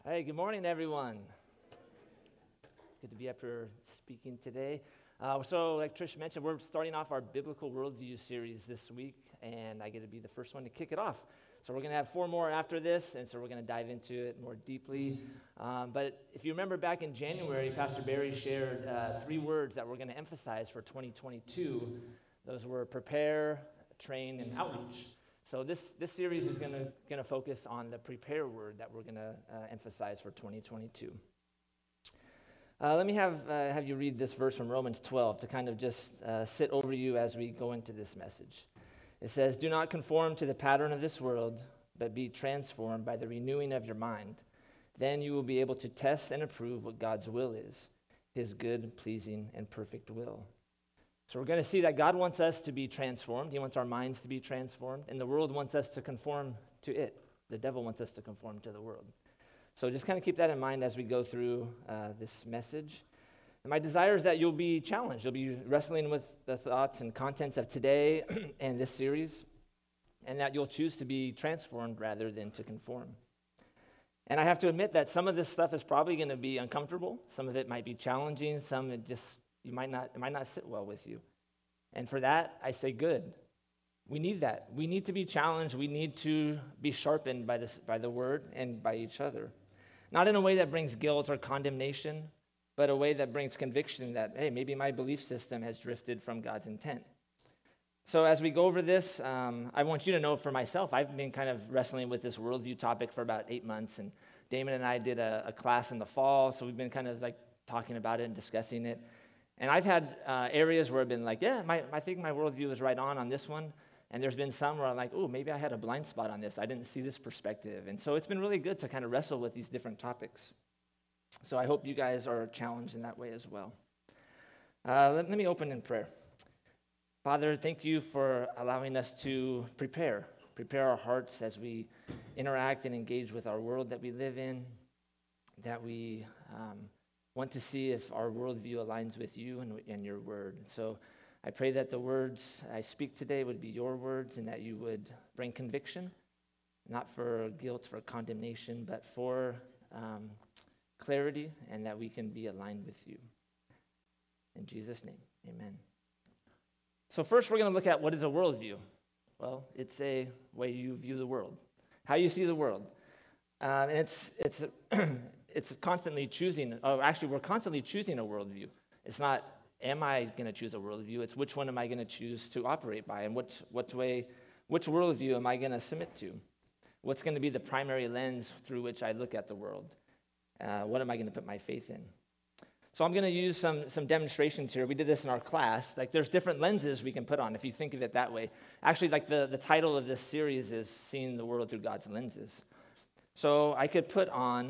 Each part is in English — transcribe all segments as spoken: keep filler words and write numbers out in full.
Hey, good morning, everyone. Good to be up here speaking today. Uh, so, like Trish mentioned, we're starting off our Biblical Worldview series this week, and I get to be the first one to kick it off. So we're going to have four more after this, and so we're going to dive into it more deeply. Um, but if you remember back in January, Pastor Barry shared uh, three words that we're going to emphasize for twenty twenty-two. Those were prepare, train, and outreach. So this, this series is going to going to focus on the prepare word that we're going to uh, emphasize for twenty twenty-two. Uh, let me have uh, have you read this verse from Romans twelve to kind of just uh, sit over you as we go into this message. It says, "Do not conform to the pattern of this world, but be transformed by the renewing of your mind. Then you will be able to test and approve what God's will is, his good, pleasing, and perfect will." So we're going to see that God wants us to be transformed. He wants our minds to be transformed, and the world wants us to conform to it. The devil wants us to conform to the world. So just kind of keep that in mind as we go through uh, this message. And my desire is that you'll be challenged. You'll be wrestling with the thoughts and contents of today and this series, and that you'll choose to be transformed rather than to conform. And I have to admit that some of this stuff is probably going to be uncomfortable. Some of it might be challenging. Some it just you might not it might not sit well with you. And for that, I say good. We need that. We need to be challenged. We need to be sharpened by this by the word and by each other. Not in a way that brings guilt or condemnation, but a way that brings conviction that, hey, maybe my belief system has drifted from God's intent. So as we go over this, um, I want you to know for myself, I've been kind of wrestling with this worldview topic for about eight months, and Damon and I did a, a class in the fall, so we've been kind of like talking about it and discussing it. And I've had uh, areas where I've been like, yeah, my, I think my worldview is right on on this one. And there's been some where I'm like, oh, maybe I had a blind spot on this. I didn't see this perspective. And so it's been really good to kind of wrestle with these different topics. So I hope you guys are challenged in that way as well. Uh, let, let me open in prayer. Father, thank you for allowing us to prepare, prepare our hearts as we interact and engage with our world that we live in, that we um, want to see if our worldview aligns with you and, and your word. So I pray that the words I speak today would be your words and that you would bring conviction, not for guilt, for condemnation, but for um, clarity, and that we can be aligned with you. In Jesus' name, amen. So first we're going to look at what is a worldview. Well, it's a way you view the world, how you see the world. Um, and it's it's it's constantly choosing, oh, actually we're constantly choosing a worldview. It's not, am I going to choose a worldview? It's which one am I going to choose to operate by, and which, which way, which worldview am I going to submit to? What's going to be the primary lens through which I look at the world? Uh, what am I going to put my faith in? So I'm going to use some, some demonstrations here. We did this in our class. Like there's different lenses we can put on if you think of it that way. Actually, like the, the title of this series is Seeing the World Through God's Lenses. So I could put on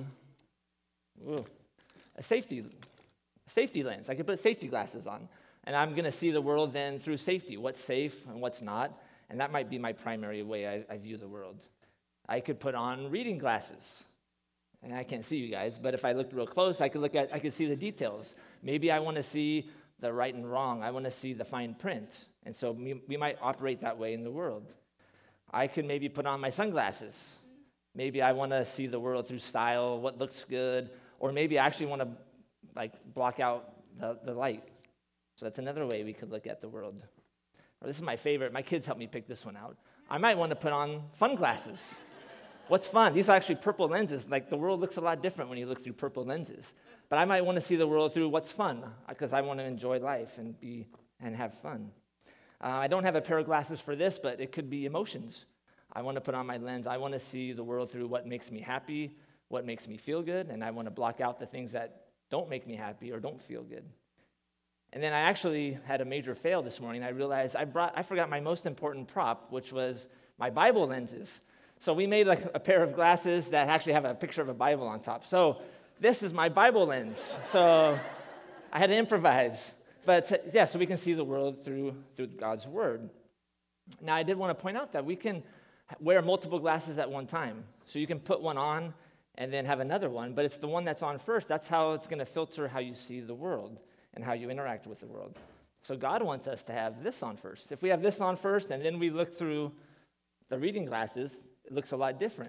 ooh, a safety Safety lens. I could put safety glasses on, and I'm going to see the world then through safety, what's safe and what's not, and that might be my primary way I, I view the world. I could put on reading glasses, and I can't see you guys, but if I looked real close, I could look at, I could see the details. Maybe I want to see the right and wrong. I want to see the fine print, and so we, we might operate that way in the world. I could maybe put on my sunglasses. Maybe I want to see the world through style, what looks good, or maybe I actually want to like block out the, the light. So that's another way we could look at the world. Or this is my favorite. My kids helped me pick this one out. I might want to put on fun glasses. What's fun? These are actually purple lenses. Like the world looks a lot different when you look through purple lenses. But I might want to see the world through what's fun, because I want to enjoy life and be and have fun. Uh, I don't have a pair of glasses for this, but it could be emotions. I want to put on my lens. I want to see the world through what makes me happy, what makes me feel good, and I want to block out the things that don't make me happy or don't feel good. And then I actually had a major fail this morning. I realized I brought I forgot my most important prop, which was my Bible lenses. So we made like a pair of glasses that actually have a picture of a Bible on top. So this is my Bible lens. So I had to improvise. But uh, yeah, so we can see the world through through God's word. Now I did want to point out that we can wear multiple glasses at one time. So you can put one on and then have another one, but it's the one that's on first. That's how it's going to filter how you see the world and how you interact with the world. So God wants us to have this on first. If we have this on first and then we look through the reading glasses, it looks a lot different.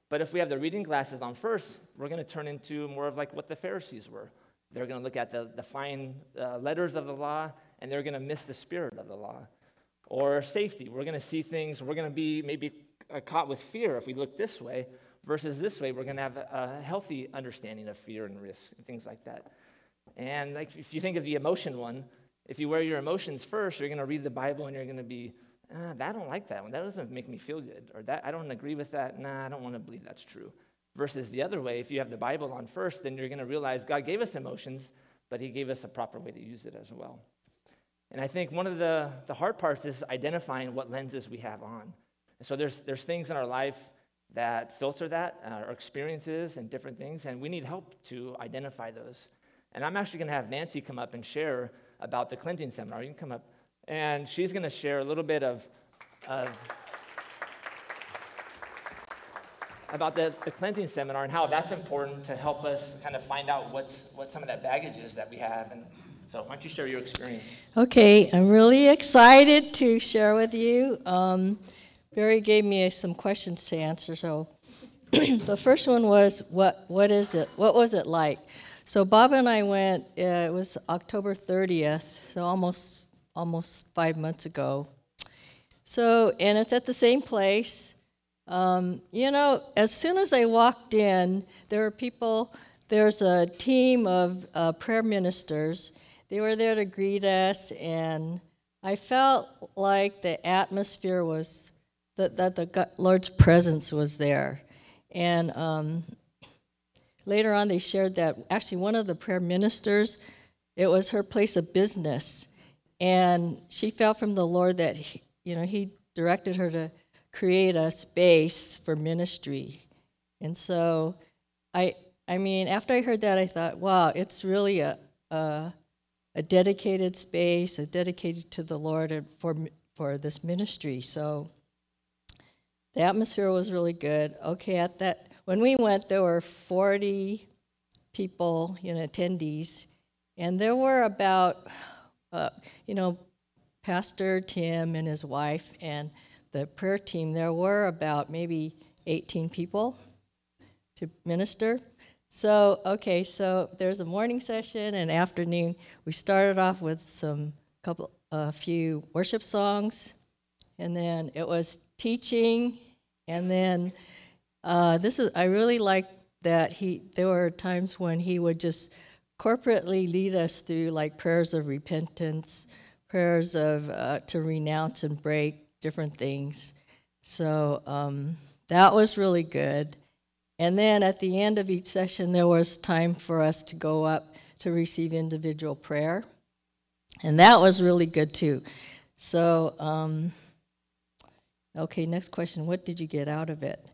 But if we have the reading glasses on first, we're going to turn into more of like what the Pharisees were. They're going to look at the, the fine uh, letters of the law, and they're going to miss the spirit of the law. Or safety. We're going to see things, we're going to be maybe uh, caught with fear if we look this way, versus this way, we're going to have a, a healthy understanding of fear and risk and things like that. And like if you think of the emotion one, if you wear your emotions first, you're going to read the Bible and you're going to be, ah, I don't like that one. That doesn't make me feel good. Or that I don't agree with that. Nah, I don't want to believe that's true. Versus the other way, if you have the Bible on first, then you're going to realize God gave us emotions, but he gave us a proper way to use it as well. And I think one of the, the hard parts is identifying what lenses we have on. So there's there's things in our life that filter that, uh, our experiences and different things, and we need help to identify those. And I'm actually going to have Nancy come up and share about the cleansing seminar. You can come up. And she's going to share a little bit of, of about the, the cleansing seminar and how that's important to help us kind of find out what's what some of that baggage is that we have. And so why don't you share your experience? Okay, I'm really excited to share with you. Um, Barry gave me some questions to answer. So the first one was, what what is it? What was it like? So Bob and I went, uh, it was October thirtieth, so almost almost five months ago. So, and it's at the same place. Um, you know, as soon as I walked in, there were people, there's a team of uh, prayer ministers. They were there to greet us, and I felt like the atmosphere was, that, that the God, Lord's presence was there. And um, later on, they shared that actually one of the prayer ministers, it was her place of business. And she felt from the Lord that, he, you know, he directed her to create a space for ministry. And so, I I mean, after I heard that, I thought, wow, it's really a a, a dedicated space, a dedicated to the Lord and for for this ministry. So the atmosphere was really good. Okay, at that, when we went, there were forty people, you know, attendees, and there were about, uh, you know, Pastor Tim and his wife and the prayer team, there were about maybe eighteen people to minister. So, okay, so there's a morning session and afternoon. We started off with some couple, a few worship songs, and then it was teaching, and then uh, this is, I really liked that he, there were times when he would just corporately lead us through like prayers of repentance, prayers of uh, to renounce and break different things. So um, that was really good. And then at the end of each session, there was time for us to go up to receive individual prayer. And that was really good too. So, um, okay, next question. What did you get out of it?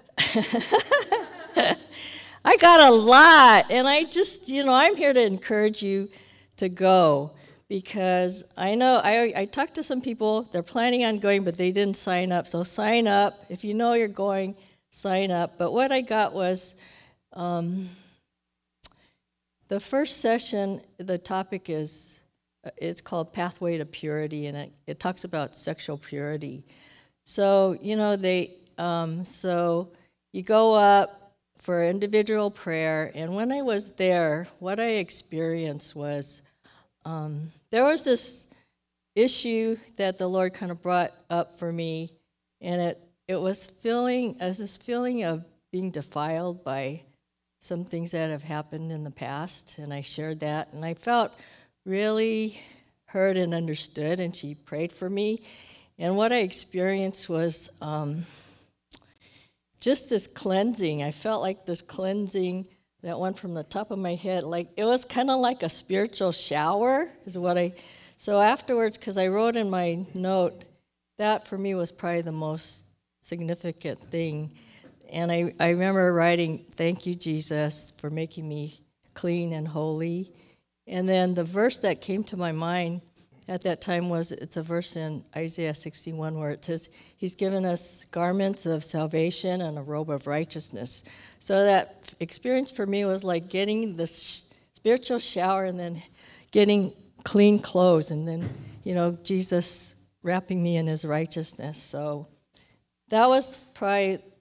I got a lot. And I just, you know, I'm here to encourage you to go. Because I know, I, I talked to some people, they're planning on going, but they didn't sign up. So sign up. If you know you're going, sign up. But what I got was, um, the first session, the topic is, it's called Pathway to Purity, and it, it talks about sexual purity. So, you know, they, um, so you go up for individual prayer, and when I was there, what I experienced was, Um, there was this issue that the Lord kind of brought up for me, and it, it was feeling, as this feeling of being defiled by some things that have happened in the past, and I shared that, and I felt really heard and understood, and she prayed for me, and what I experienced was um, just this cleansing. I felt like this cleansing that went from the top of my head, like it was kind of like a spiritual shower, is what I. So afterwards, because I wrote in my note, that for me was probably the most significant thing. And I, I remember writing, "Thank you, Jesus, for making me clean and holy." And then the verse that came to my mind at that time was, it's a verse in Isaiah sixty-one where it says, He's given us garments of salvation and a robe of righteousness. So that experience for me was like getting this spiritual shower and then getting clean clothes, and then, you know, Jesus wrapping me in his righteousness. So that was probably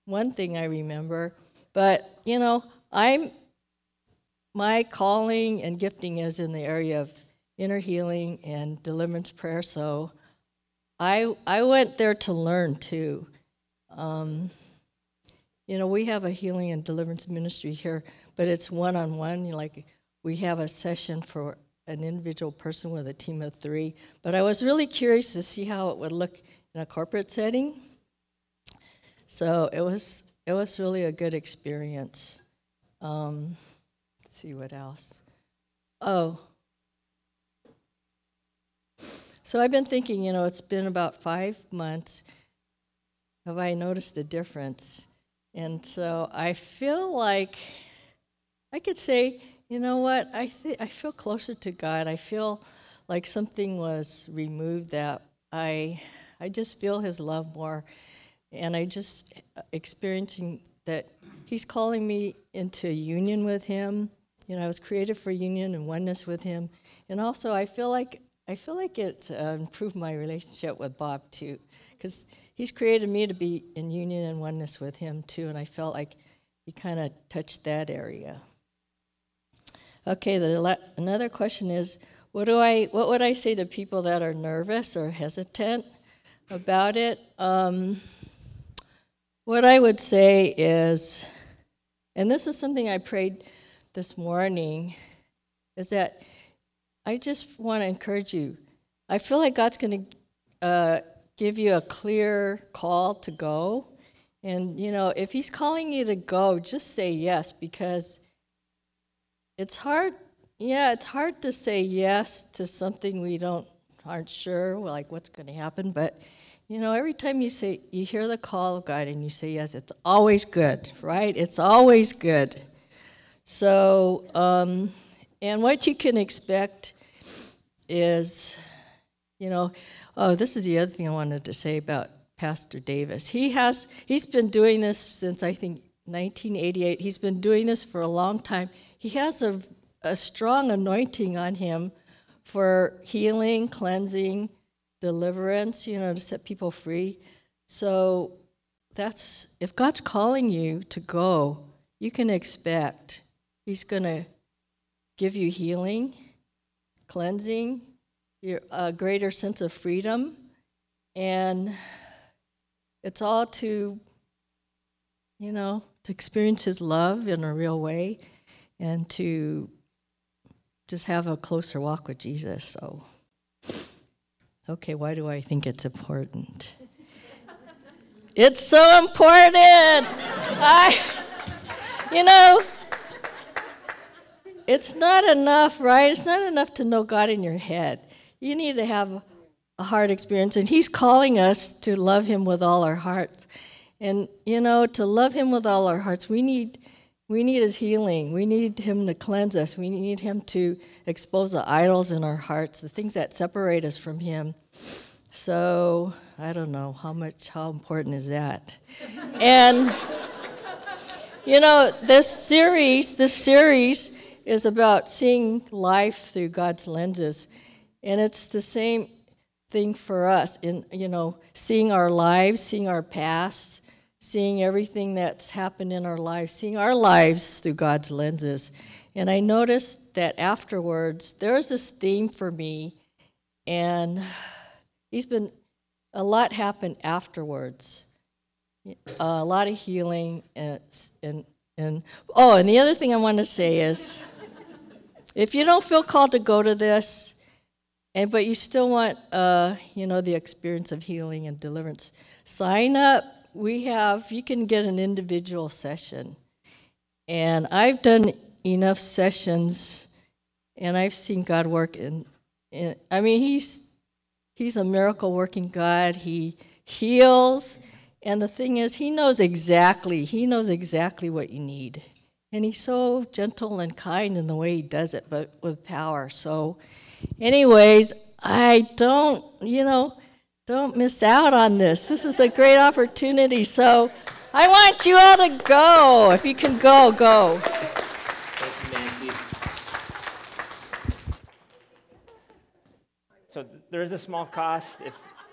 one thing I remember. But, you know, I'm my calling and gifting is in the area of inner healing and deliverance prayer, so I I went there to learn too. Um, you know, we have a healing and deliverance ministry here, but it's one-on-one. Like, we have a session for an individual person with a team of three. But I was really curious to see how it would look in a corporate setting. So it was it was really a good experience. Um, let's see what else. Oh. So I've been thinking, you know, it's been about five months. Have I noticed a difference? And so I feel like I could say, you know what, I th- I feel closer to God. I feel like something was removed that I I just feel his love more. And I just experiencing that he's calling me into union with him. You know, I was created for union and oneness with him. And also I feel like I feel like it's uh, improved my relationship with Bob too, because he's created me to be in union and oneness with him too, and I felt like he kind of touched that area. Okay, the la- another question is, what do I, what would I say to people that are nervous or hesitant about it? Um, what I would say is, and this is something I prayed this morning, is that I just want to encourage you. I feel like God's going to uh, give you a clear call to go. And, you know, if he's calling you to go, just say yes, because it's hard. Yeah, it's hard to say yes to something we don't aren't sure, like what's going to happen. But, you know, every time you say, you hear the call of God and you say yes, it's always good, right? It's always good. So, um, and what you can expect is, you know, oh, this is the other thing I wanted to say about Pastor Davis. He has, he's been doing this since, I think, nineteen eighty-eight. He's been doing this for a long time. He has a, a strong anointing on him for healing, cleansing, deliverance, you know, to set people free. So that's, if God's calling you to go, you can expect he's going to give you healing, cleansing, your, a greater sense of freedom, and it's all to, you know, to experience his love in a real way and to just have a closer walk with Jesus. So, okay, why do I think it's important? It's so important. I, you know, it's not enough, right? It's not enough to know God in your head. You need to have a heart experience, and he's calling us to love him with all our hearts. And, you know, to love him with all our hearts, we need we need his healing. We need him to cleanse us. We need him to expose the idols in our hearts, the things that separate us from him. So, I don't know, how much, how important is that? And, you know, this series, this series is about seeing life through God's lenses. And it's the same thing for us in, you know, seeing our lives, seeing our past, seeing everything that's happened in our lives, seeing our lives through God's lenses. And I noticed that afterwards, there's this theme for me, and he's been, a lot happened afterwards. A lot of healing, and, and, and oh, and the other thing I want to say is, if you don't feel called to go to this, and but you still want, uh, you know, the experience of healing and deliverance, sign up. We have, you can get an individual session. And I've done enough sessions, and I've seen God work in, in I mean, he's he's a miracle-working God. He heals, and the thing is, he knows exactly, he knows exactly what you need. And he's so gentle and kind in the way he does it, but with power. So anyways, I don't, you know, don't miss out on this. This is a great opportunity. So I want you all to go. If you can go, go. Thank you, Nancy. So th- there is a small cost. If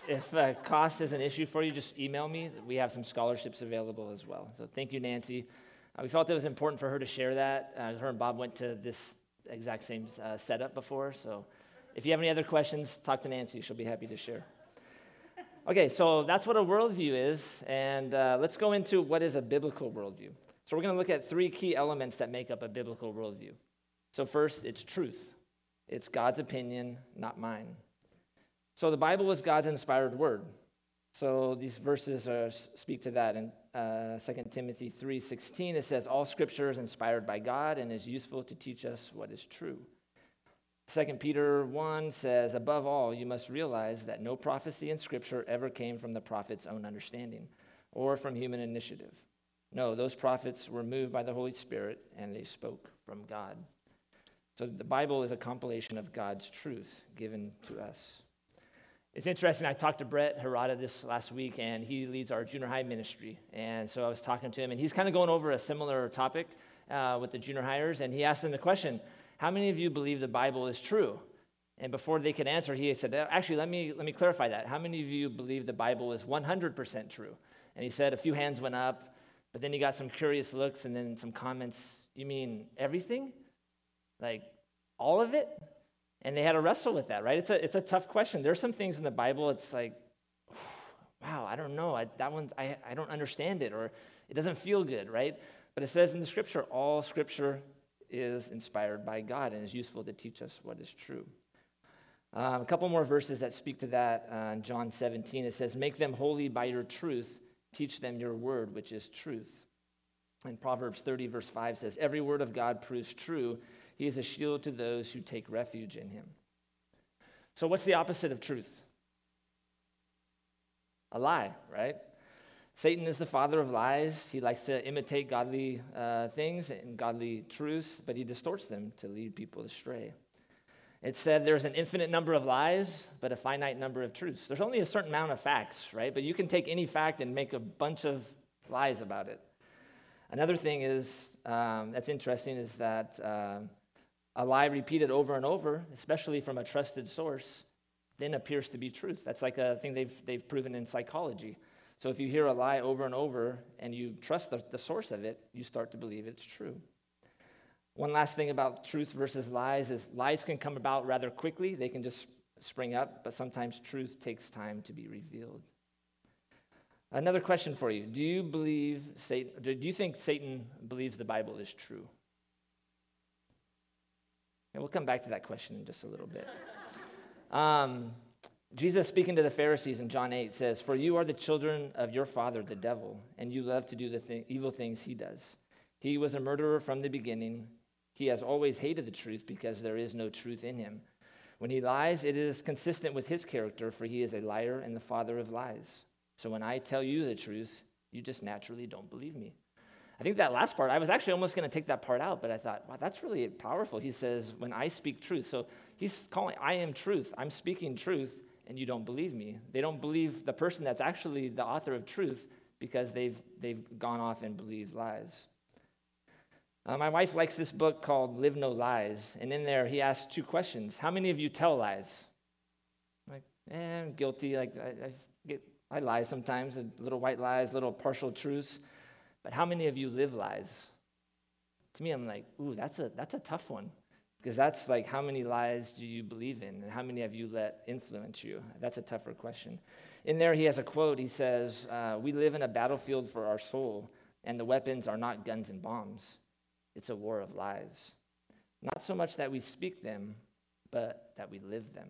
if uh, cost is an issue for you, just email me. We have some scholarships available as well. So thank you, Nancy. Uh, we felt it was important for her to share that. Uh, her and Bob went to this exact same uh, setup before. So if you have any other questions, talk to Nancy. She'll be happy to share. Okay, so that's what a worldview is. And uh, let's go into what is a biblical worldview. So we're going to look at three key elements that make up a biblical worldview. So first, it's truth. It's God's opinion, not mine. So the Bible is God's inspired word. So these verses are, speak to that. In uh, Second Timothy three sixteen, it says, all scripture is inspired by God and is useful to teach us what is true. Second Peter one says, above all, you must realize that no prophecy in scripture ever came from the prophet's own understanding or from human initiative. No, those prophets were moved by the Holy Spirit and they spoke from God. So the Bible is a compilation of God's truth given to us. It's interesting, I talked to Brett Harada this last week, and he leads our junior high ministry. And so I was talking to him, and he's kind of going over a similar topic uh, with the junior hires, and he asked them the question, how many of you believe the Bible is true? And before they could answer, he said, actually, let me let me clarify that. How many of you believe the Bible is one hundred percent true? And he said a few hands went up, but then he got some curious looks and then some comments. You mean everything? Like all of it? And they had to wrestle with that, right? It's a it's a tough question. There's some things in the Bible, it's like, wow, I don't know. I, that one's, I, I don't understand it, or it doesn't feel good, right? But it says in the scripture, all scripture is inspired by God and is useful to teach us what is true. Um, a couple more verses that speak to that. Uh, in John seventeen, it says, make them holy by your truth. Teach them your word, which is truth. And Proverbs thirty, verse five says, every word of God proves true. He is a shield to those who take refuge in him. So what's the opposite of truth? A lie, right? Satan is the father of lies. He likes to imitate godly uh, things and godly truths, but he distorts them to lead people astray. It said there's an infinite number of lies, but a finite number of truths. There's only a certain amount of facts, right? But you can take any fact and make a bunch of lies about it. Another thing is, um, that's interesting, is that uh, a lie repeated over and over, especially from a trusted source, then appears to be truth. That's like a thing they've they've proven in psychology. So if you hear a lie over and over and you trust the, the source of it, you start to believe it's true. One last thing about truth versus lies is lies can come about rather quickly. They can just spring up, but sometimes truth takes time to be revealed. Another question for you. Do you believe Satan, do you think Satan believes the Bible is true? And we'll come back to that question in just a little bit. Um, Jesus, speaking to the Pharisees in John eight, says, for you are the children of your father, the devil, and you love to do the th- evil things he does. He was a murderer from the beginning. He has always hated the truth because there is no truth in him. When he lies, it is consistent with his character, for he is a liar and the father of lies. So when I tell you the truth, you just naturally don't believe me. I think that last part, I was actually almost going to take that part out, but I thought, wow, that's really powerful. He says, when I speak truth. So he's calling, I am truth. I'm speaking truth, and you don't believe me. They don't believe the person that's actually the author of truth because they've they've gone off and believed lies. Uh, my wife likes this book called Live No Lies, and in there he asks two questions. How many of you tell lies? I'm like, eh, I'm guilty. Like I, I get, I lie sometimes, little white lies, little partial truths. But how many of you live lies? To me, I'm like, ooh, that's a that's a tough one. Because that's like, how many lies do you believe in? And how many have you let influence you? That's a tougher question. In there, he has a quote. He says, uh, we live in a battlefield for our soul, and the weapons are not guns and bombs. It's a war of lies. Not so much that we speak them, but that we live them.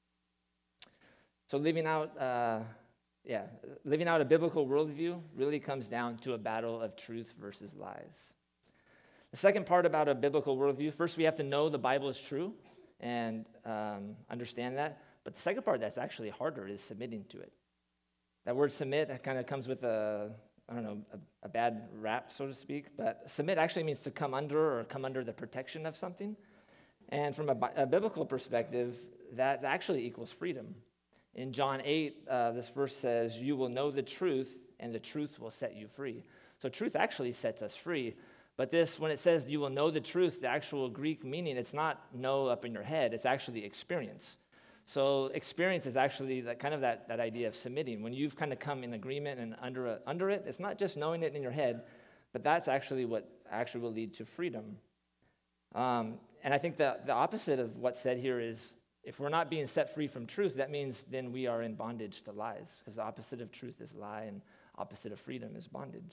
So living out... Uh, Yeah, living out a biblical worldview really comes down to a battle of truth versus lies. The second part about a biblical worldview, first we have to know the Bible is true and um, understand that. But the second part that's actually harder is submitting to it. That word submit kind of comes with a, I don't know, a, a bad rap, so to speak. But submit actually means to come under or come under the protection of something. And from a, a biblical perspective, that actually equals freedom. In John eight, uh, this verse says, you will know the truth, and the truth will set you free. So truth actually sets us free. But this, when it says you will know the truth, the actual Greek meaning, it's not know up in your head. It's actually experience. So experience is actually that kind of that, that idea of submitting. When you've kind of come in agreement and under, a, under it, it's not just knowing it in your head, but that's actually what actually will lead to freedom. Um, and I think that the opposite of what's said here is if we're not being set free from truth, that means then we are in bondage to lies, because the opposite of truth is lie and opposite of freedom is bondage.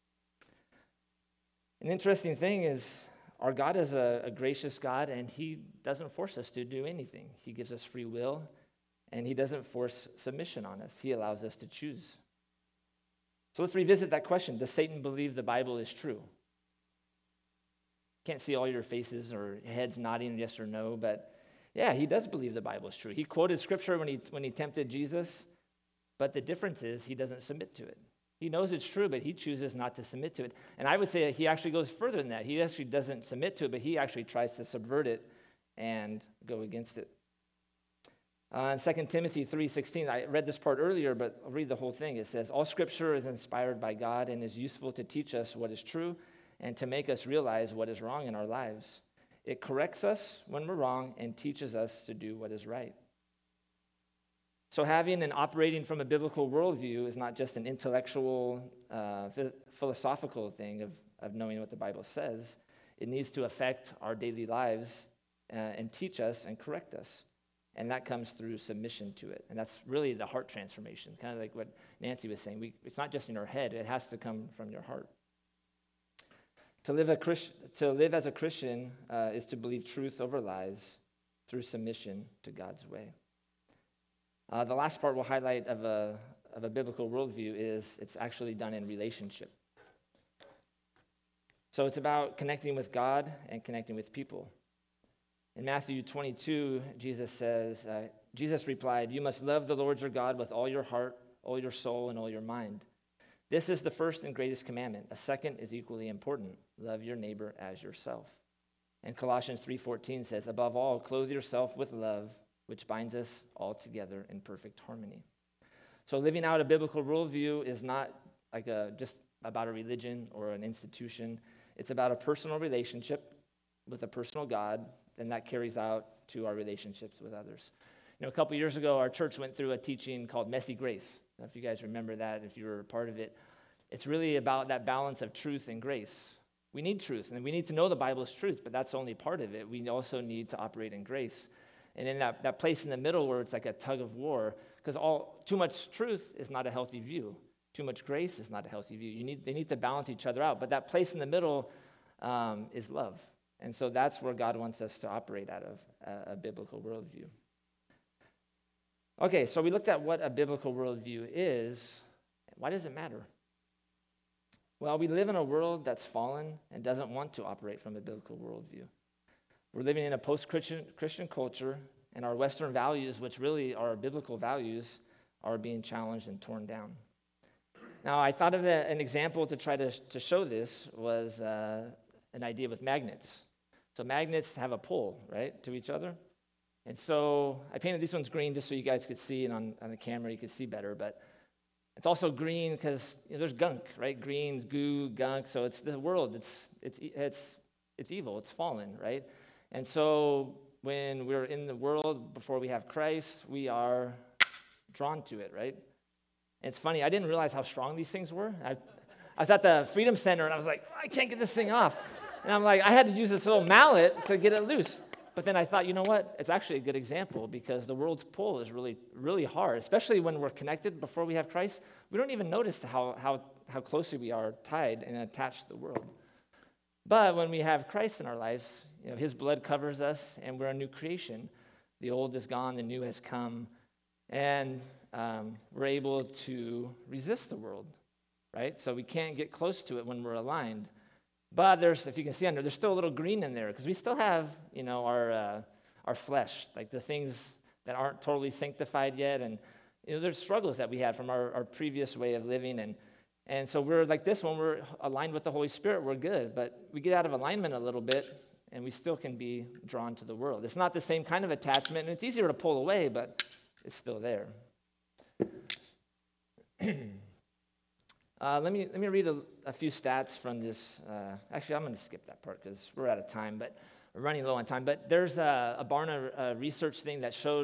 An interesting thing is our God is a, a gracious God, and he doesn't force us to do anything. He gives us free will, and he doesn't force submission on us. He allows us to choose. So let's revisit that question. Does Satan believe the Bible is true? Can't see all your faces or heads nodding yes or no, but yeah, he does believe the Bible is true. He quoted scripture when he when he tempted Jesus, but the difference is he doesn't submit to it. He knows it's true, but he chooses not to submit to it. And I would say that he actually goes further than that. He actually doesn't submit to it, but he actually tries to subvert it and go against it. Uh, in Second Timothy three sixteen, I read this part earlier, but I'll read the whole thing. It says, all scripture is inspired by God and is useful to teach us what is true and to make us realize what is wrong in our lives. It corrects us when we're wrong and teaches us to do what is right. So having and operating from a biblical worldview is not just an intellectual, uh, philosophical thing of, of knowing what the Bible says. It needs to affect our daily lives uh, and teach us and correct us. And that comes through submission to it. And that's really the heart transformation, kind of like what Nancy was saying. We, it's not just in our head. It has to come from your heart. To live, a Christ, to live as a Christian uh, is to believe truth over lies through submission to God's way. Uh, the last part we'll highlight of a, of a biblical worldview is it's actually done in relationship. So it's about connecting with God and connecting with people. In Matthew twenty-two, Jesus says, uh, Jesus replied, you must love the Lord your God with all your heart, all your soul, and all your mind. This is the first and greatest commandment. A second is equally important. Love your neighbor as yourself. And Colossians three fourteen says, above all, clothe yourself with love, which binds us all together in perfect harmony. So living out a biblical worldview is not like a, just about a religion or an institution. It's about a personal relationship with a personal God, and that carries out to our relationships with others. You know, a couple years ago, our church went through a teaching called Messy Grace. I don't know if you guys remember that, if you were a part of it. It's really about that balance of truth and grace. We need truth, and we need to know the Bible is truth, but that's only part of it. We also need to operate in grace. And in that, that place in the middle where it's like a tug of war, because all too much truth is not a healthy view. Too much grace is not a healthy view. You need, they need to balance each other out. But that place in the middle um, is love. And so that's where God wants us to operate out of, uh, a biblical worldview. Okay, so we looked at what a biblical worldview is. Why does it matter? Well, we live in a world that's fallen and doesn't want to operate from a biblical worldview. We're living in a post-Christian Christian culture, and our Western values, which really are biblical values, are being challenged and torn down. Now, I thought of a, an example to try to, to show this was uh, an idea with magnets. So magnets have a pull, right, to each other. And so I painted these ones green just so you guys could see, and on, on the camera you could see better. But it's also green because you know, there's gunk, right? Green, goo, gunk. So it's the world. It's it's it's it's evil. It's fallen, right? And so when we're in the world before we have Christ, we are drawn to it, right? And it's funny. I didn't realize how strong these things were. I, I was at the Freedom Center, and I was like, I can't get this thing off. And I'm like, I had to use this little mallet to get it loose. But then I thought, you know what? It's actually a good example because the world's pull is really, really hard, especially when we're connected before we have Christ. We don't even notice how, how, how closely we are tied and attached to the world. But when we have Christ in our lives, you know, his blood covers us, and we're a new creation. The old is gone, the new has come, and um, we're able to resist the world, right? So we can't get close to it when we're aligned. But there's, if you can see under, there's still a little green in there because we still have, you know, our uh, our flesh, like the things that aren't totally sanctified yet, and you know, there's struggles that we had from our, our previous way of living, and and so we're like this when we're aligned with the Holy Spirit, we're good, but we get out of alignment a little bit, and we still can be drawn to the world. It's not the same kind of attachment, and it's easier to pull away, but it's still there. Uh, let me let me read a, a few stats from this. Uh, actually, I'm going to skip that part because we're out of time, but we're running low on time. But there's a, a Barna uh, research thing that showed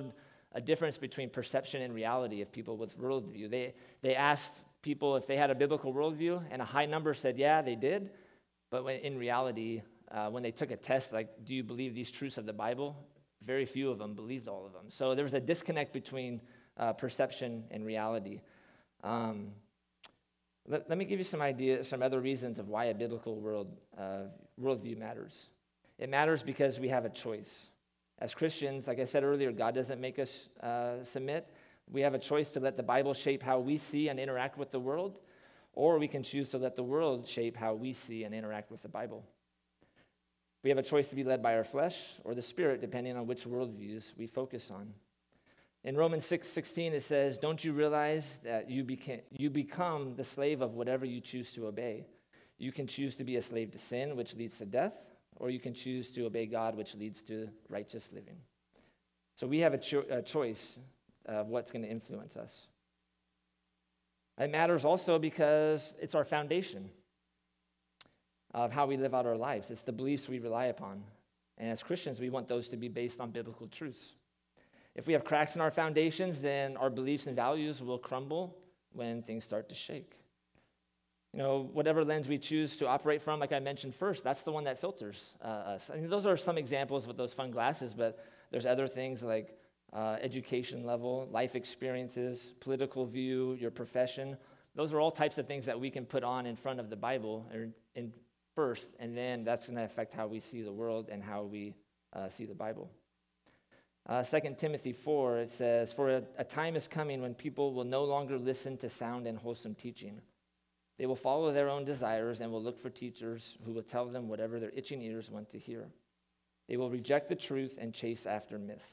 a difference between perception and reality of people with worldview. They, they asked people if they had a biblical worldview, and a high number said, yeah, they did. But when, in reality, uh, when they took a test, like, do you believe these truths of the Bible? Very few of them believed all of them. So there was a disconnect between uh, perception and reality. Um, let, let me give you some ideas, some other reasons of why a biblical world uh, worldview matters. It matters because we have a choice. As Christians, like I said earlier, God doesn't make us uh, submit. We have a choice to let the Bible shape how we see and interact with the world, or we can choose to let the world shape how we see and interact with the Bible. We have a choice to be led by our flesh or the Spirit, depending on which worldviews we focus on. In Romans six sixteen, it says, don't you realize that you, beca- you become the slave of whatever you choose to obey? You can choose to be a slave to sin, which leads to death, or you can choose to obey God, which leads to righteous living. So we have a, cho- a choice of what's going to influence us. It matters also because it's our foundation of how we live out our lives. It's the beliefs we rely upon. And as Christians, we want those to be based on biblical truths. If we have cracks in our foundations, then our beliefs and values will crumble when things start to shake. You know, whatever lens we choose to operate from, like I mentioned first, that's the one that filters uh, us. I mean, those are some examples with those fun glasses, but there's other things like uh, education level, life experiences, political view, your profession. Those are all types of things that we can put on in front of the Bible or in first, and then that's going to affect how we see the world and how we uh, see the Bible. Uh, Second Timothy four, it says, for a, a time is coming when people will no longer listen to sound and wholesome teaching. They will follow their own desires and will look for teachers who will tell them whatever their itching ears want to hear. They will reject the truth and chase after myths.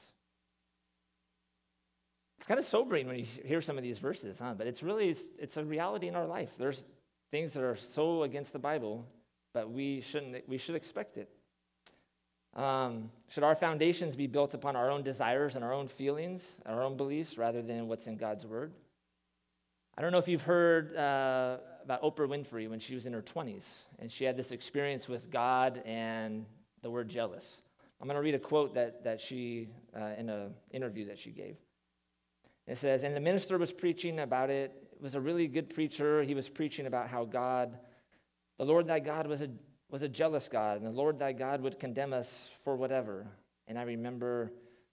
It's kind of sobering when you hear some of these verses, huh? But it's really, it's, it's a reality in our life. There's things that are so against the Bible, but we shouldn't, we should expect it. Um, should our foundations be built upon our own desires and our own feelings, our own beliefs, rather than what's in God's Word? I don't know if you've heard uh, about Oprah Winfrey when she was in her twenties, and she had this experience with God and the word jealous. I'm going to read a quote that, that she, uh, in an interview that she gave. It says, and the minister was preaching about it. It was a really good preacher. He was preaching about how God, the Lord thy God was a was a jealous God, and the Lord thy God would condemn us for whatever. And I remember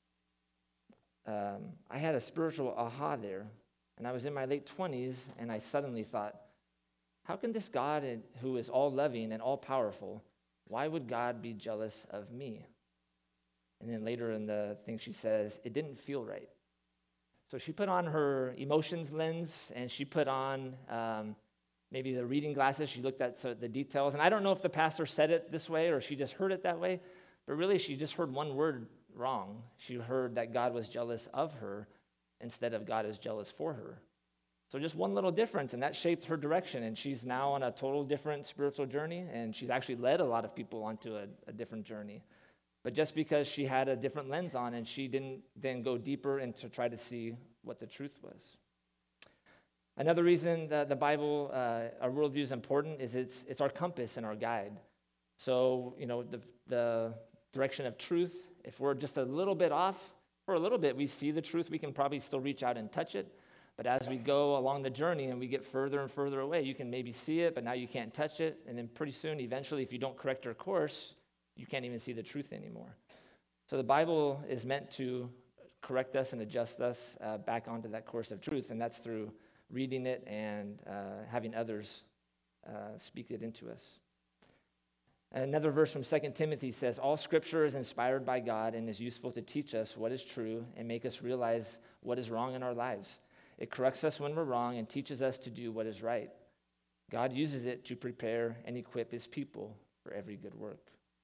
um, I had a spiritual aha there, and I was in my late twenties, and I suddenly thought, how can this God who is all-loving and all-powerful, why would God be jealous of me? And then later in the thing she says, it didn't feel right. So she put on her emotions lens, and she put on um, maybe the reading glasses. She looked at so the details. And I don't know if the pastor said it this way or she just heard it that way, but really she just heard one word wrong. She heard that God was jealous of her instead of God is jealous for her. So just one little difference, and that shaped her direction. And she's now on a total different spiritual journey, and she's actually led a lot of people onto a, a different journey. But just because she had a different lens on and she didn't then go deeper and to try to see what the truth was. Another reason that the Bible, uh, our worldview is important is it's it's our compass and our guide. So, you know, the, the direction of truth, if we're just a little bit off, for a little bit, we see the truth, we can probably still reach out and touch it. But as we go along the journey and we get further and further away, you can maybe see it, but now you can't touch it. And then pretty soon, eventually, if you don't correct your course, you can't even see the truth anymore. So the Bible is meant to correct us and adjust us uh, back onto that course of truth, and that's through reading it and uh, having others uh, speak it into us. Another verse from Second Timothy says, all Scripture is inspired by God and is useful to teach us what is true and make us realize what is wrong in our lives. It corrects us when we're wrong and teaches us to do what is right. God uses it to prepare and equip his people for every good work.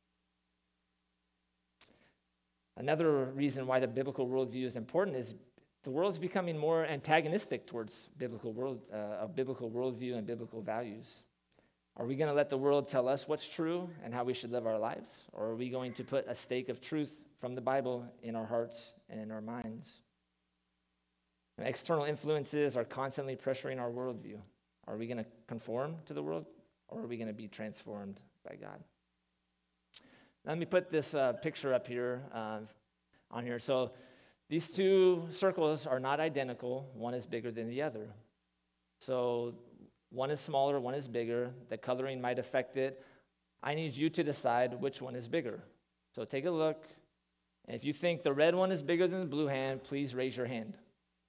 Another reason why the biblical worldview is important is the world is becoming more antagonistic towards biblical world, uh, a biblical worldview and biblical values. Are we going to let the world tell us what's true and how we should live our lives? Or are we going to put a stake of truth from the Bible in our hearts and in our minds? And external influences are constantly pressuring our worldview. Are we going to conform to the world, or are we going to be transformed by God? Let me put this uh, picture up here uh, on here. So These two circles are not identical. One is bigger than the other. So one is smaller, one is bigger. The coloring might affect it. I need you to decide which one is bigger. So take a look. And if you think the red one is bigger than the blue hand, please raise your hand.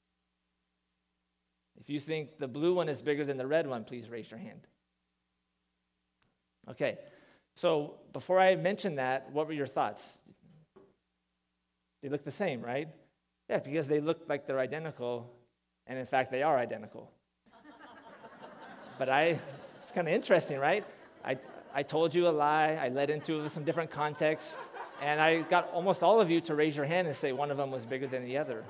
If you think the blue one is bigger than the red one, please raise your hand. Okay, so before I mentioned that, what were your thoughts? They look the same, right? Yeah, because they look like they're identical, and in fact, they are identical. But I, it's kind of interesting, right? I, I told you a lie, I led into it with some different context, and I got almost all of you to raise your hand and say one of them was bigger than the other.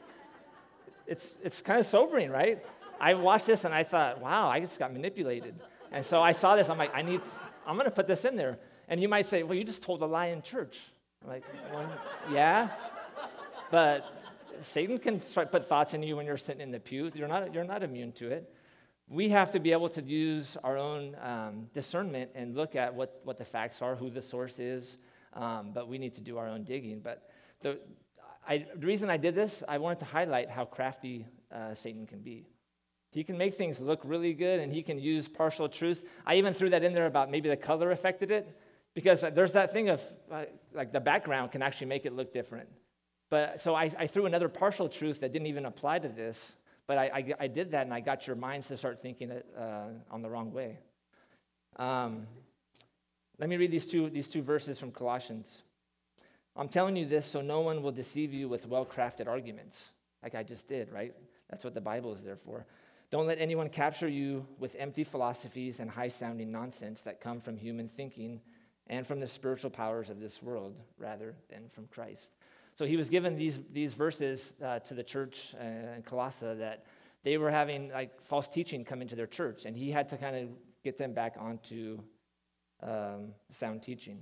It's, it's kind of sobering, right? I watched this and I thought, wow, I just got manipulated. And so I saw this, I'm like, I need, I'm going to put this in there. And you might say, well, you just told a lie in church. I'm like, well, yeah, but Satan can start put thoughts in you when you're sitting in the pew. You're not, you're not immune to it. We have to be able to use our own um, discernment and look at what, what the facts are, who the source is, um, but we need to do our own digging. But the, I, the reason I did this, I wanted to highlight how crafty uh, Satan can be. He can make things look really good, and he can use partial truths. I even threw that in there about maybe the color affected it, because there's that thing of, uh, like, the background can actually make it look different. But so I, I threw another partial truth that didn't even apply to this, but I, I, I did that, and I got your minds to start thinking it uh, on the wrong way. Um, let me read these two, these two verses from Colossians. I'm telling you this so no one will deceive you with well-crafted arguments, like I just did, right? That's what the Bible is there for. Don't let anyone capture you with empty philosophies and high-sounding nonsense that come from human thinking and from the spiritual powers of this world rather than from Christ. So he was given these, these verses uh, to the church uh, in Colossae that they were having like false teaching come into their church, and he had to kind of get them back onto um, sound teaching.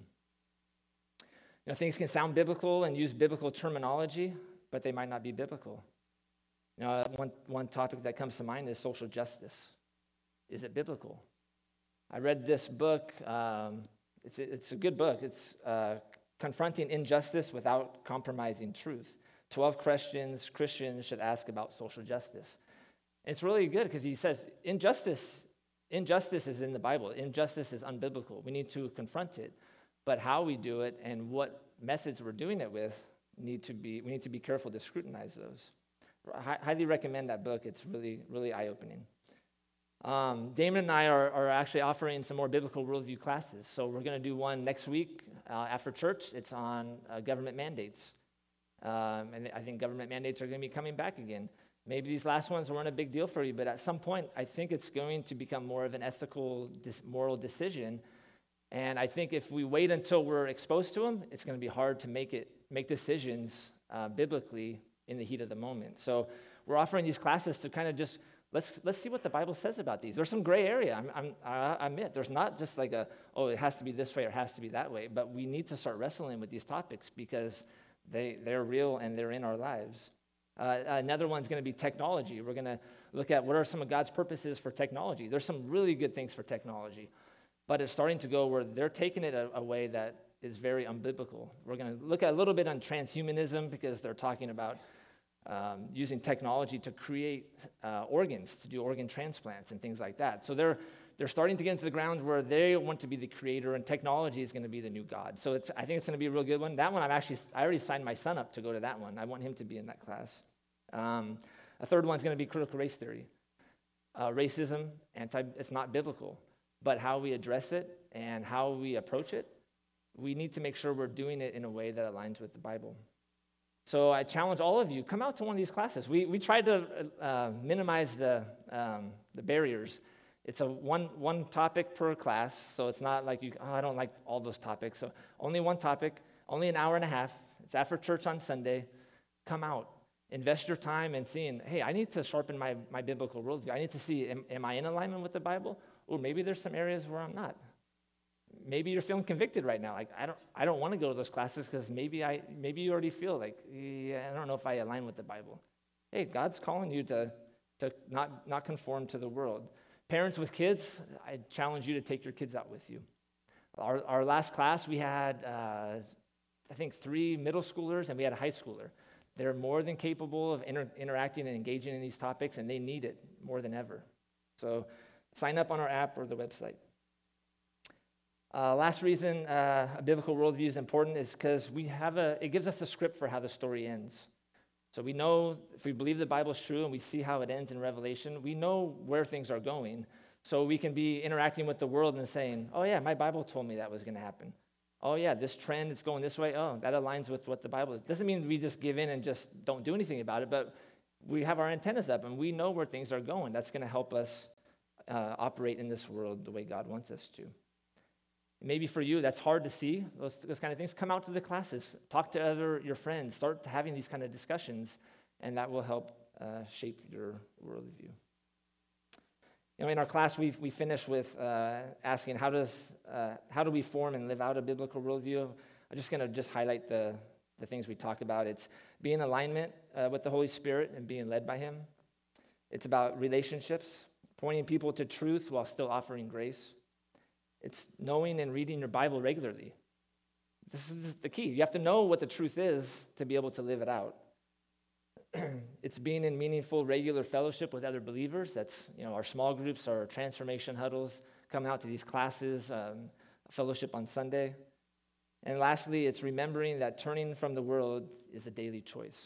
You know, things can sound biblical and use biblical terminology, but they might not be biblical. You know, one, one topic that comes to mind is social justice. Is it biblical? I read this book. Um, it's, a, it's a good book. It's uh, Confronting Injustice Without Compromising Truth. Twelve questions Christians should ask about social justice. And it's really good because he says injustice, injustice is in the Bible. Injustice is unbiblical. We need to confront it. But how we do it and what methods we're doing it with need to be, we need to be careful to scrutinize those. I highly recommend that book. It's really, really eye-opening. Um, Damon and I are, are actually offering some more biblical worldview classes. So we're going to do one next week uh, after church. It's on uh, government mandates. Um, and I think government mandates are going to be coming back again. Maybe these last ones weren't a big deal for you, but at some point, I think it's going to become more of an ethical, dis- moral decision. And I think if we wait until we're exposed to them, it's going to be hard to make it make decisions uh, biblically in the heat of the moment. So we're offering these classes to kind of just, let's let's see what the Bible says about these. There's some gray area, I'm, I'm, I admit. There's not just like a, oh, it has to be this way or it has to be that way, but we need to start wrestling with these topics because they, they're real and they're in our lives. Uh, another one's going to be technology. We're going to look at what are some of God's purposes for technology. There's some really good things for technology, but it's starting to go where they're taking it a, a way that is very unbiblical. We're going to look at a little bit on transhumanism because they're talking about um, using technology to create uh, organs, to do organ transplants and things like that. So they're they're starting to get into the ground where they want to be the creator and technology is going to be the new God. So it's I think it's going to be a real good one. That one I'm actually, I already signed my son up to go to that one. I want him to be in that class. Um, a third one's going to be critical race theory. Uh, racism, anti, it's not biblical, but how we address it and how we approach it, we need to make sure we're doing it in a way that aligns with the Bible. So I challenge all of you, come out to one of these classes. We we tried to uh, minimize the um, the barriers. It's a one one topic per class, so it's not like you, oh, I don't like all those topics. So only one topic, only an hour and a half. It's after church on Sunday. Come out. Invest your time in seeing, hey, I need to sharpen my, my biblical worldview. I need to see, am, am I in alignment with the Bible? Or maybe there's some areas where I'm not. Maybe you're feeling convicted right now. Like, I don't I don't want to go to those classes because maybe I maybe you already feel like, yeah, I don't know if I align with the Bible. Hey, God's calling you to, to not, not conform to the world. Parents with kids, I challenge you to take your kids out with you. Our, our last class, we had, uh, I think, three middle schoolers and we had a high schooler. They're more than capable of inter- interacting and engaging in these topics, and they need it more than ever. So sign up on our app or the website. Uh, last reason uh, a biblical worldview is important is because we have a, it gives us a script for how the story ends. So we know, if we believe the Bible is true and we see how it ends in Revelation, we know where things are going. So we can be interacting with the world and saying, oh yeah, my Bible told me that was going to happen. Oh yeah, this trend is going this way. Oh, that aligns with what the Bible is. Doesn't mean we just give in and just don't do anything about it, but we have our antennas up and we know where things are going. That's going to help us uh, operate in this world the way God wants us to. Maybe for you, that's hard to see, those, those kind of things. Come out to the classes. Talk to other your friends. Start having these kind of discussions, and that will help uh, shape your worldview. You know, in our class, we we finished with uh, asking how does uh, how do we form and live out a biblical worldview. I'm just going to just highlight the the things we talk about. It's being in alignment uh, with the Holy Spirit and being led by Him. It's about relationships, pointing people to truth while still offering grace. It's knowing and reading your Bible regularly. This is the key. You have to know what the truth is to be able to live it out. It's being in meaningful, regular fellowship with other believers. That's, you know, our small groups, our transformation huddles, coming out to these classes, um, fellowship on Sunday. And lastly, it's remembering that turning from the world is a daily choice.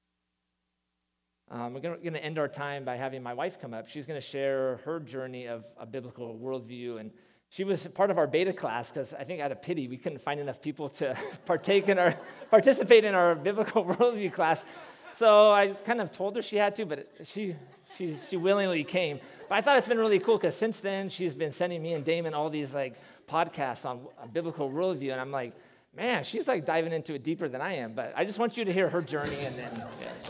Um, we're going to end our time by having my wife come up. She's going to share her journey of a biblical worldview, and she was part of our beta class because I think out of pity we couldn't find enough people to partake in our participate in our biblical worldview class. So I kind of told her she had to, but she she she willingly came. But I thought it's been really cool because since then she's been sending me and Damon all these like podcasts on, on biblical worldview, and I'm like, man, she's like diving into it deeper than I am. But I just want you to hear her journey, and then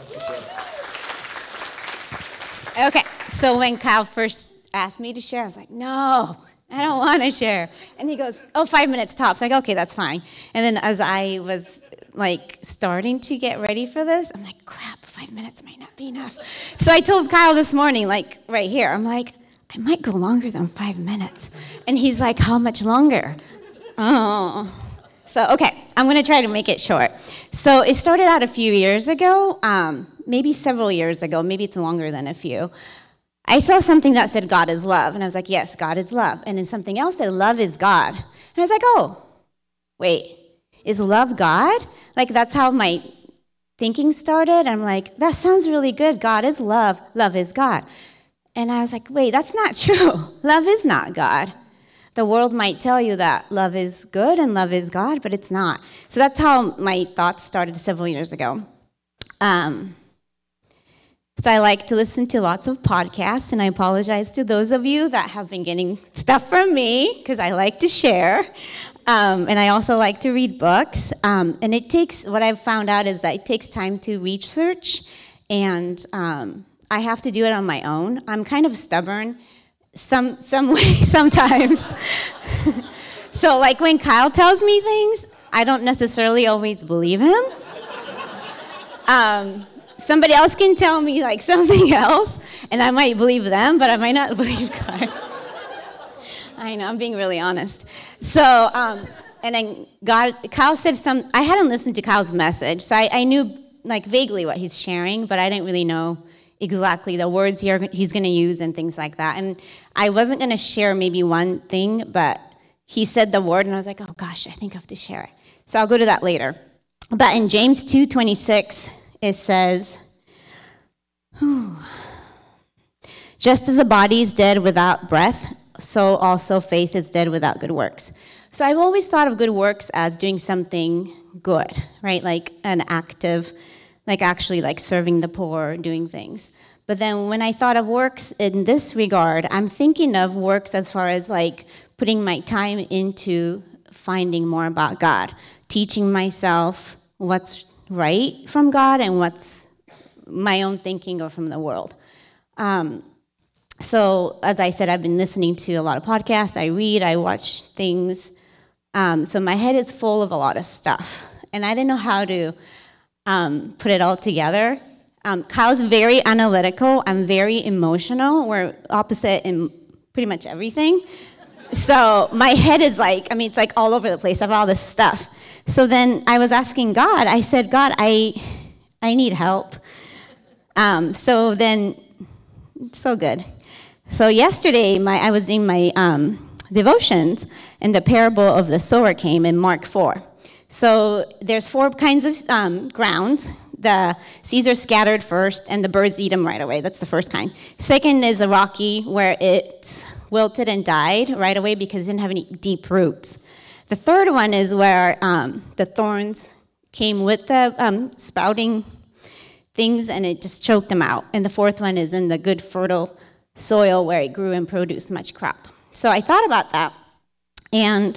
yeah. Okay, so when Kyle first asked me to share, I was like, no. I don't want to share. And he goes, oh, five minutes tops. Like, okay, that's fine. And then as I was, like, starting to get ready for this, I'm like, crap, five minutes might not be enough. So I told Kyle this morning, like, right here, I'm like, I might go longer than five minutes. And he's like, how much longer? Oh. So, okay, I'm going to try to make it short. So it started out a few years ago, um, maybe several years ago. Maybe it's longer than a few. I saw something that said God is love, and I was like, yes, God is love. And then something else said love is God. And I was like, oh, wait, is love God? Like, that's how my thinking started. I'm like, that sounds really good. God is love. Love is God. And I was like, wait, that's not true. Love is not God. The world might tell you that love is good and love is God, but it's not. So that's how my thoughts started several years ago. Um... So I like to listen to lots of podcasts, and I apologize to those of you that have been getting stuff from me, because I like to share. Um, and I also like to read books. Um, and it takes, what I've found out is that it takes time to research, and um, I have to do it on my own. I'm kind of stubborn some some way sometimes. So like when Kyle tells me things, I don't necessarily always believe him. Um, somebody else can tell me like something else, and I might believe them, but I might not believe God. I know, I'm being really honest. So, um, and then God, Kyle said some, I hadn't listened to Kyle's message, so I, I knew like vaguely what he's sharing, but I didn't really know exactly the words he, he's going to use and things like that. And I wasn't going to share maybe one thing, but he said the word, and I was like, oh gosh, I think I have to share it. So I'll go to that later. But in James two twenty-six, it says, Whew. Just as a body is dead without breath, so also faith is dead without good works. So I've always thought of good works as doing something good, right? Like an active, like actually like serving the poor, doing things. But then when I thought of works in this regard, I'm thinking of works as far as like putting my time into finding more about God, teaching myself what's right from God and what's my own thinking or from the world. Um, so as I said, I've been listening to a lot of podcasts. I read, I watch things. Um, so my head is full of a lot of stuff. And I didn't know how to um, put it all together. Um, Kyle's very analytical. I'm very emotional. We're opposite in pretty much everything. So my head is like, I mean, it's like all over the place. I have all this stuff. So then I was asking God, I said, God, I I need help. Um, so then, so good. So yesterday, my I was doing my um, devotions, and the parable of the sower came in Mark four. So there's four kinds of um, grounds. The seeds are scattered first, and the birds eat them right away. That's the first kind. Second is a rocky, where it wilted and died right away because it didn't have any deep roots. The third one is where um, the thorns came with the um, sprouting things, and it just choked them out. And the fourth one is in the good fertile soil where it grew and produced much crop. So I thought about that, and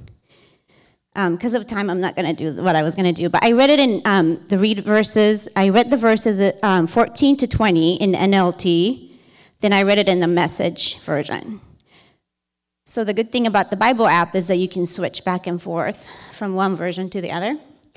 because um, of time, I'm not going to do what I was going to do. But I read it in um, the read verses. I read the verses at, um, fourteen to twenty in N L T. Then I read it in the Message version. So the good thing about the Bible app is that you can switch back and forth from one version to the other.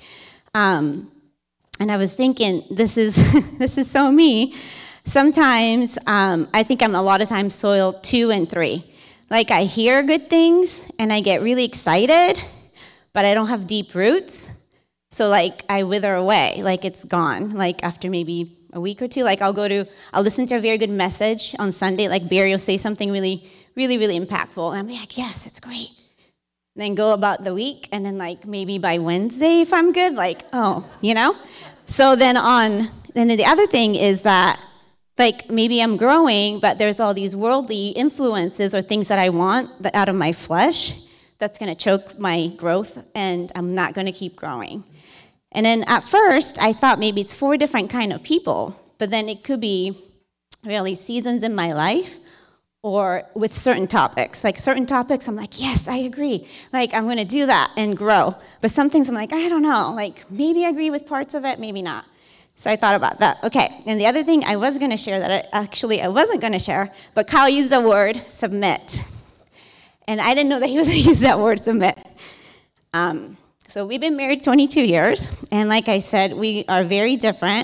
Um, and I was thinking, this is this is so me. Sometimes um, I think I'm a lot of times soil two and three. Like I hear good things and I get really excited, but I don't have deep roots. So like I wither away, like it's gone. Like after maybe a week or two, like I'll go to, I'll listen to a very good message on Sunday, like Barry will say something really, really, really impactful. And I'm like, yes, it's great. And then go about the week, and then like maybe by Wednesday, if I'm good, like, oh, you know? So then on, then the other thing is that like maybe I'm growing, but there's all these worldly influences or things that I want that out of my flesh that's going to choke my growth, and I'm not going to keep growing. And then at first, I thought maybe it's four different kind of people, but then it could be really seasons in my life or with certain topics. Like certain topics, I'm like, yes, I agree. Like, I'm going to do that and grow. But some things I'm like, I don't know. Like, maybe I agree with parts of it, maybe not. So I thought about that. Okay, and the other thing I was going to share that I, actually I wasn't going to share, but Kyle used the word submit. And I didn't know that he was going to use that word, submit. Um, so we've been married twenty-two years, and like I said, we are very different.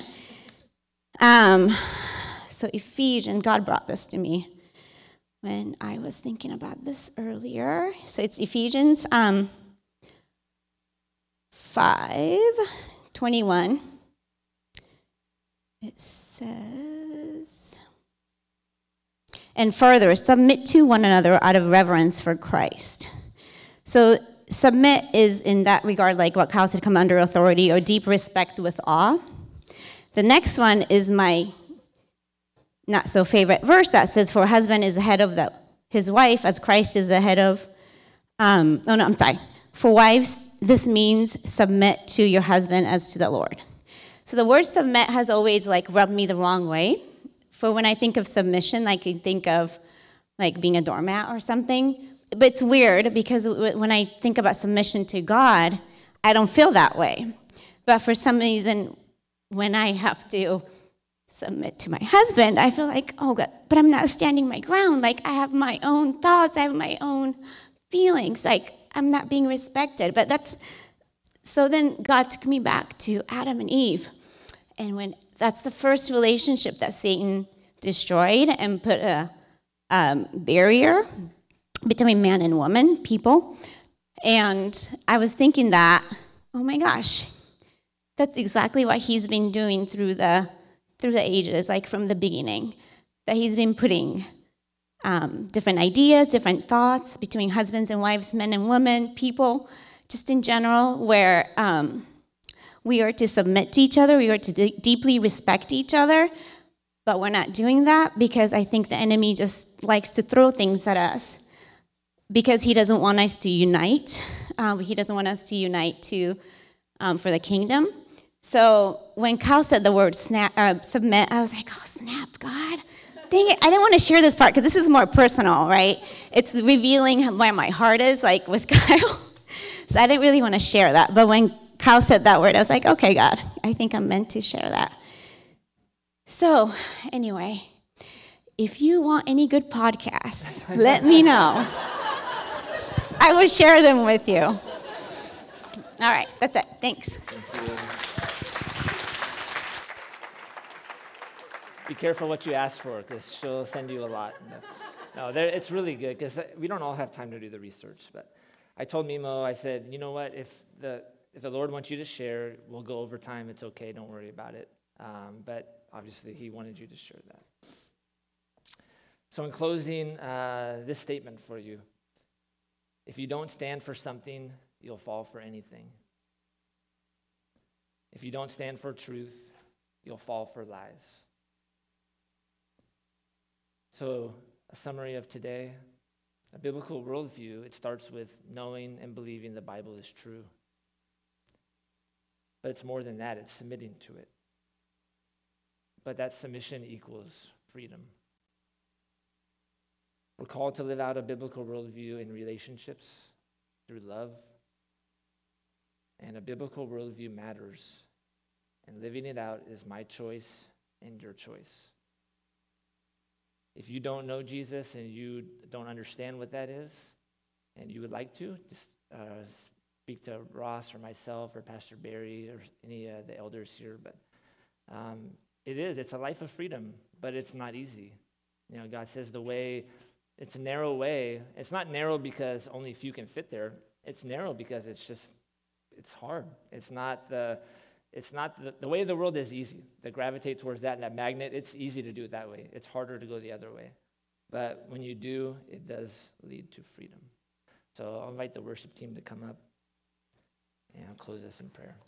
Um, so Ephesians, God brought this to me when I was thinking about this earlier. So it's Ephesians um, five twenty-one. It says, and further, submit to one another out of reverence for Christ. So submit is in that regard like what Kyle said, come under authority or deep respect with awe. The next one is my not so favorite verse that says, for a husband is the head of the, his wife as Christ is the head of, um, oh no, I'm sorry. For wives, this means submit to your husband as to the Lord. So the word submit has always like rubbed me the wrong way. For when I think of submission, like I think of like being a doormat or something. But it's weird because when I think about submission to God, I don't feel that way. But for some reason, when I have to submit to my husband, I feel like, oh God, but I'm not standing my ground. Like I have my own thoughts, I have my own feelings. Like I'm not being respected. But that's, so then God took me back to Adam and Eve. And when that's the first relationship that Satan destroyed and put a um, barrier between man and woman, people. And I was thinking that, oh my gosh, that's exactly what he's been doing through the through the ages, like from the beginning, that he's been putting um, different ideas, different thoughts between husbands and wives, men and women, people, just in general, where um, we are to submit to each other, we are to d- deeply respect each other, but we're not doing that because I think the enemy just likes to throw things at us because he doesn't want us to unite. Um, he doesn't want us to unite to um, for the kingdom. So when Kyle said the word snap, uh, submit, I was like, oh, snap, God. Dang it, I didn't want to share this part because this is more personal, right? It's revealing where my heart is, like with Kyle. So I didn't really want to share that. But when Kyle said that word, I was like, okay, God, I think I'm meant to share that. So anyway, if you want any good podcasts, let me know. I will share them with you. All right, that's it. Thanks. Thank you. Be careful what you ask for, because she'll send you a lot. No, no it's really good, because we don't all have time to do the research. But I told Mimo, I said, you know what, if the if the Lord wants you to share, we'll go over time. It's okay. Don't worry about it. Um, but obviously, he wanted you to share that. So in closing, uh, this statement for you. If you don't stand for something, you'll fall for anything. If you don't stand for truth, you'll fall for lies. So a summary of today, a biblical worldview, it starts with knowing and believing the Bible is true. But it's more than that, it's submitting to it. But that submission equals freedom. We're called to live out a biblical worldview in relationships through love. And a biblical worldview matters. And living it out is my choice and your choice. If you don't know Jesus and you don't understand what that is, and you would like to, just uh, speak to Ross or myself or Pastor Barry or any of the elders here. But um, it is, it's a life of freedom, but it's not easy. You know, God says the way, it's a narrow way. It's not narrow because only few can fit there. It's narrow because it's just, it's hard. It's not the, it's not the, the way of the world is easy. To gravitate towards that and that magnet, it's easy to do it that way. It's harder to go the other way. But when you do, it does lead to freedom. So I'll invite the worship team to come up, and I'll close this in prayer.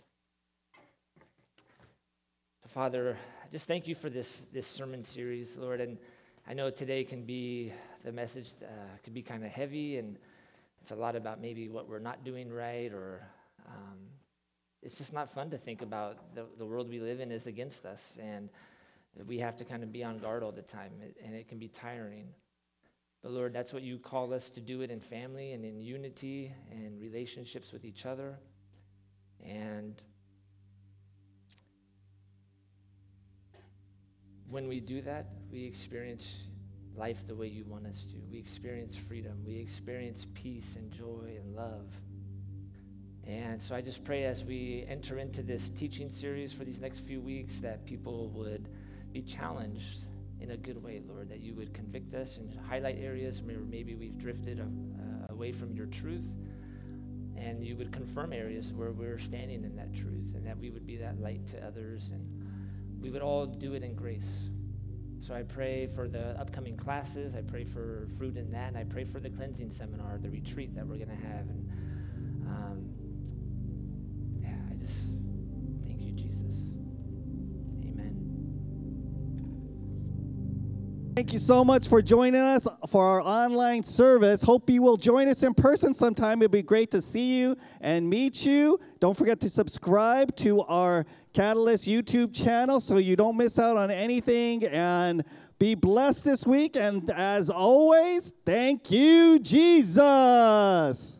So Father, I just thank you for this, this sermon series, Lord, and I know today can be, the message uh, could be kind of heavy, and it's a lot about maybe what we're not doing right, or um, it's just not fun to think about the, the world we live in is against us, and we have to kind of be on guard all the time, and it can be tiring. But Lord, that's what you call us to do it in family and in unity and relationships with each other. And when we do that, we experience life the way you want us to. We experience freedom. We experience peace and joy and love. And so I just pray as we enter into this teaching series for these next few weeks that people would be challenged in a good way, Lord, that you would convict us and highlight areas where maybe we've drifted uh, away from your truth, and you would confirm areas where we're standing in that truth, and that we would be that light to others, and we would all do it in grace. So I pray for the upcoming classes. I pray for fruit in that, and I pray for the cleansing seminar, the retreat that we're going to have. And um, yeah, I just thank you, Jesus. Amen. Thank you so much for joining us for our online service. Hope you will join us in person sometime. It'd be great to see you and meet you. Don't forget to subscribe to our Catalyst YouTube channel so you don't miss out on anything. And be blessed this week. And as always, thank you, Jesus.